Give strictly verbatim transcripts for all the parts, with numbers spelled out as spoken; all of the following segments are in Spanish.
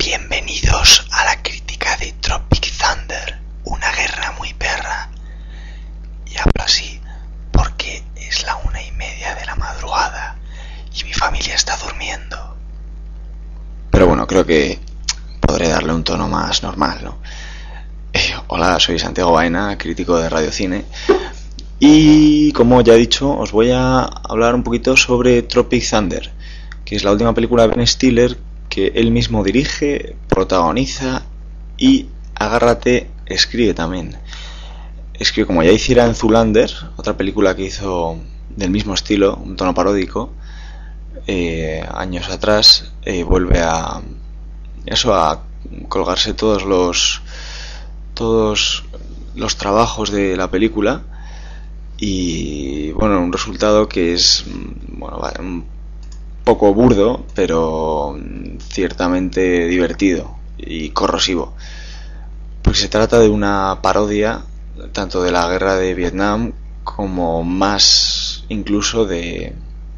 Bienvenidos a la crítica de Tropic Thunder, una guerra muy perra. Y hablo así porque es la una y media de la madrugada y mi familia está durmiendo. Pero bueno, creo que podré darle un tono más normal, ¿no? Eh, hola, soy Santiago Baena, crítico de Radio Cine. Y como ya he dicho, os voy a hablar un poquito sobre Tropic Thunder, que es la última película de Ben Stiller que él mismo dirige, protagoniza y, agárrate, escribe también. Escribe, como ya hiciera en Zoolander, otra película que hizo del mismo estilo, un tono paródico, eh, años atrás, eh, vuelve a eso, a colgarse todos los todos los trabajos de la película y, bueno, un resultado que es, bueno, un poco burdo, pero ciertamente divertido y corrosivo, porque se trata de una parodia tanto de la guerra de Vietnam como más incluso de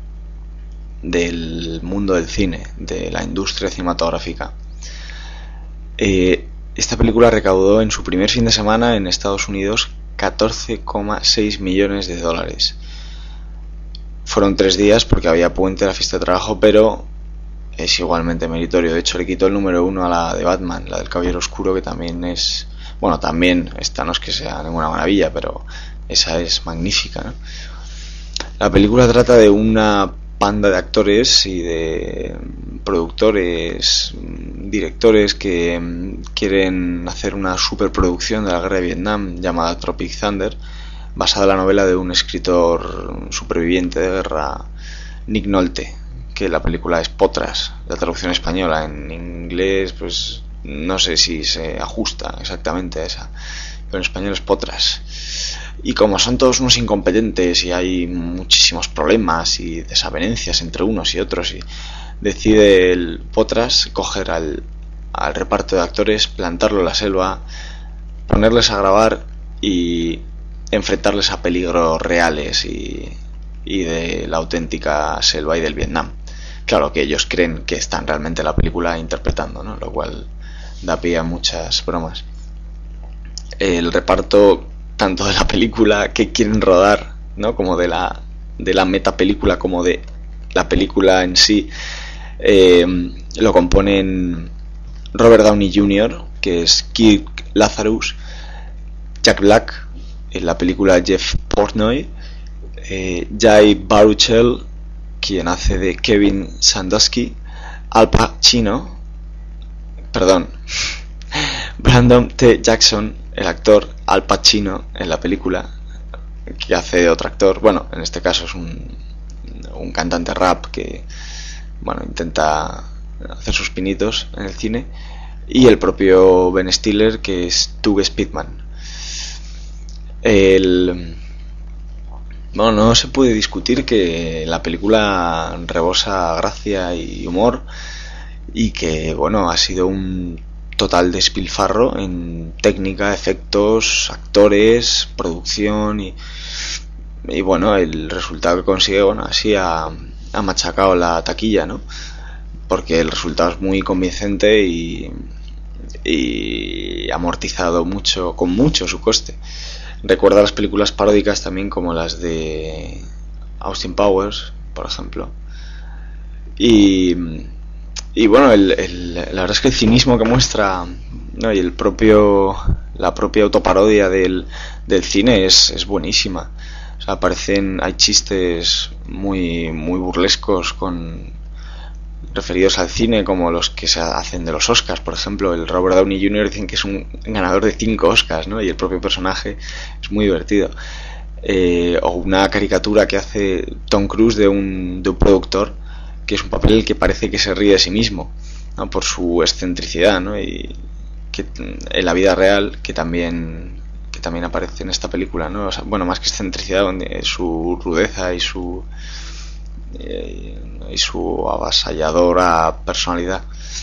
del mundo del cine, de la industria cinematográfica. Eh, esta película recaudó en su primer fin de semana en Estados Unidos catorce coma seis millones de dólares. Fueron tres días porque había puente, la fiesta de trabajo, pero es igualmente meritorio. De hecho, le quitó el número uno a la de Batman, la del Caballero Oscuro, que también es... Bueno, también, esta no es que sea ninguna maravilla, pero esa es magnífica, ¿no? La película trata de una panda de actores y de productores, directores que quieren hacer una superproducción de la guerra de Vietnam llamada Tropic Thunder, basada en la novela de un escritor superviviente de guerra, Nick Nolte, que la película es Potras, la traducción española. En inglés, pues no sé si se ajusta exactamente a esa, pero en español es Potras. Y como son todos unos incompetentes y hay muchísimos problemas y desavenencias entre unos y otros, y decide el Potras coger al, al reparto de actores, plantarlo en la selva, ponerles a grabar y enfrentarles a peligros reales y, y de la auténtica selva y del Vietnam. Claro que ellos creen que están realmente la película interpretando, ¿no? Lo cual da pie a muchas bromas. El reparto tanto de la película que quieren rodar, ¿no?, como de la de la metapelícula, como de la película en sí, eh, lo componen Robert Downey junior, que es Kirk Lazarus, Jack Black en la película Jeff Portnoy, eh, Jay Baruchel, quien hace de Kevin Sandusky, Al Pacino, perdón, Brandon T. Jackson, el actor Al Pacino en la película, que hace de otro actor. Bueno, en este caso es un, un cantante rap que, bueno, intenta hacer sus pinitos en el cine, y el propio Ben Stiller, que es Tugge Speedman. El... Bueno, no se puede discutir que la película rebosa gracia y humor y que, bueno, ha sido un total despilfarro en técnica, efectos, actores, producción y, y bueno, el resultado que consigue, bueno, así ha, ha machacado la taquilla, ¿no? Porque el resultado es muy convincente y, y amortizado mucho, con mucho su coste. Recuerda las películas paródicas también, como las de Austin Powers, por ejemplo. Y, y bueno, el, el, la verdad es que el cinismo que muestra, ¿no?, y el propio la propia autoparodia del, del cine es, es buenísima. O sea, aparecen, hay chistes muy muy burlescos con referidos al cine, como los que se hacen de los Oscars, por ejemplo. El Robert Downey junior dicen que es un ganador de cinco Oscars, ¿no? Y el propio personaje es muy divertido. Eh, o una caricatura que hace Tom Cruise de un, de un productor, que es un papel que parece que se ríe de sí mismo, ¿no?, por su excentricidad, ¿no? Y que en la vida real, que también que también aparece en esta película, ¿no? O sea, bueno, más que excentricidad, su rudeza y su y su avasalladora personalidad.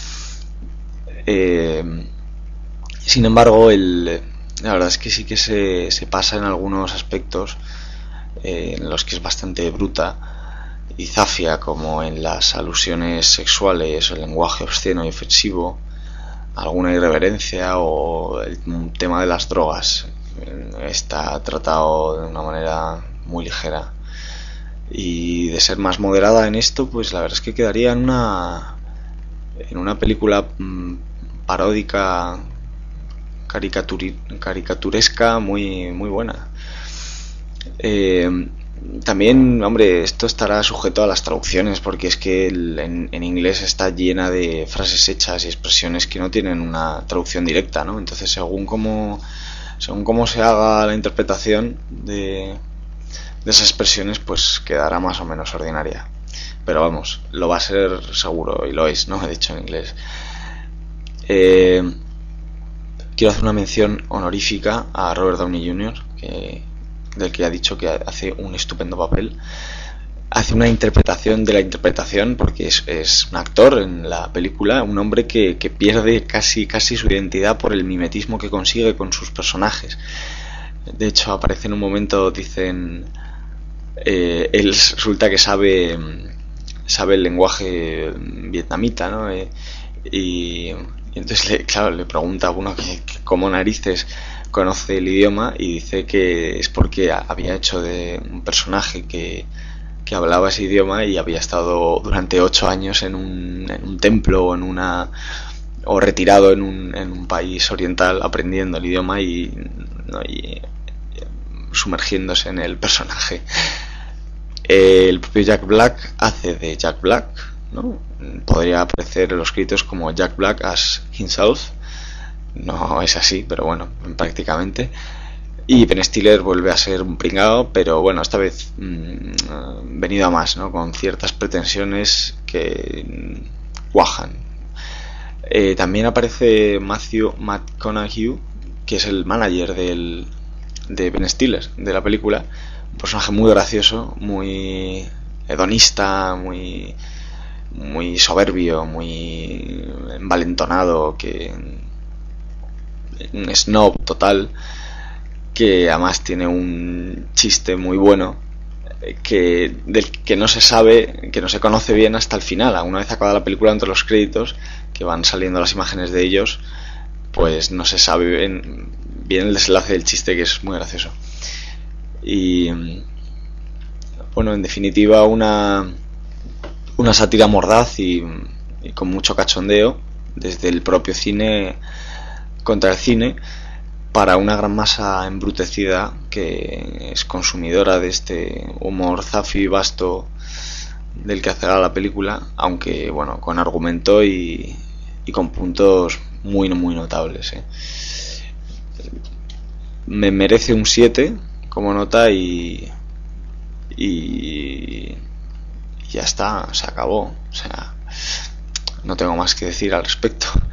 Eh, sin embargo, el, la verdad es que sí que se, se pasa en algunos aspectos eh, en los que es bastante bruta y zafia, como en las alusiones sexuales, el lenguaje obsceno y ofensivo, alguna irreverencia, o el tema de las drogas está tratado de una manera muy ligera. Y de ser más moderada en esto, pues la verdad es que quedaría en una en una película mmm, paródica, caricaturi, caricaturesca, muy muy buena. Eh, también, hombre, esto estará sujeto a las traducciones, porque es que el, en, en inglés está llena de frases hechas y expresiones que no tienen una traducción directa, ¿no? Entonces, según cómo según cómo se haga la interpretación de de esas expresiones, pues quedará más o menos ordinaria. Pero vamos, lo va a ser seguro, y lo es, ¿no? He dicho en inglés. Eh, quiero hacer una mención honorífica a Robert Downey junior, que, del que ha dicho que hace un estupendo papel. Hace una interpretación de la interpretación, porque es, es un actor en la película, un hombre que, que pierde casi, casi su identidad por el mimetismo que consigue con sus personajes. De hecho, aparece en un momento, dicen... Eh, él resulta que sabe sabe el lenguaje vietnamita, ¿no? Eh, y, y entonces le, claro, le pregunta a uno que, que cómo narices conoce el idioma, y dice que es porque había hecho de un personaje que, que hablaba ese idioma y había estado durante ocho años en un, en un templo o en una o retirado en un, en un país oriental aprendiendo el idioma y, ¿no? y sumergiéndose en el personaje. El propio Jack Black hace de Jack Black, ¿no? Podría aparecer en los créditos como Jack Black as himself. No es así, pero bueno, prácticamente. Y Ben Stiller vuelve a ser un pringado, pero bueno, esta vez mmm, venido a más, ¿no? Con ciertas pretensiones que cuajan. Eh, también aparece Matthew McConaughey, que es el manager del, de Ben Stiller, de la película. Un personaje muy gracioso, muy hedonista, muy muy soberbio, muy envalentonado, que un snob total, que además tiene un chiste muy bueno, que del que no se sabe, que no se conoce bien hasta el final. Una vez acabada la película, entre los créditos que van saliendo las imágenes de ellos, pues no se sabe bien, bien el desenlace del chiste, que es muy gracioso. Y bueno, en definitiva, una una sátira mordaz y, y con mucho cachondeo desde el propio cine contra el cine, para una gran masa embrutecida que es consumidora de este humor zafio y vasto del que hace la película, aunque bueno, con argumento y, y con puntos muy muy notables, ¿eh? Me merece un siete como nota, y y ya está, se acabó. O sea, no tengo más que decir al respecto.